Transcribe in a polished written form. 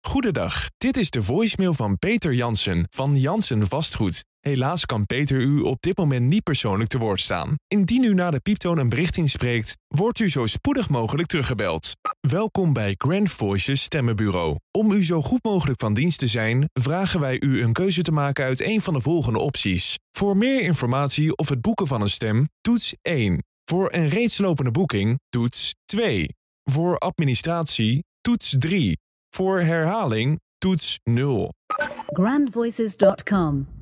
Goedendag, dit is de voicemail van Peter Jansen van Jansen Vastgoed. Helaas kan Peter u op dit moment niet persoonlijk te woord staan. Indien u na de pieptoon een bericht inspreekt, wordt u zo spoedig mogelijk teruggebeld. Welkom bij Grand Voices Stemmenbureau. Om u zo goed mogelijk van dienst te zijn, vragen wij u een keuze te maken uit een van de volgende opties. Voor meer informatie of het boeken van een stem, toets 1. Voor een reeds lopende boeking, toets 2. Voor administratie, toets 3. Voor herhaling, toets 0. grandvoices.com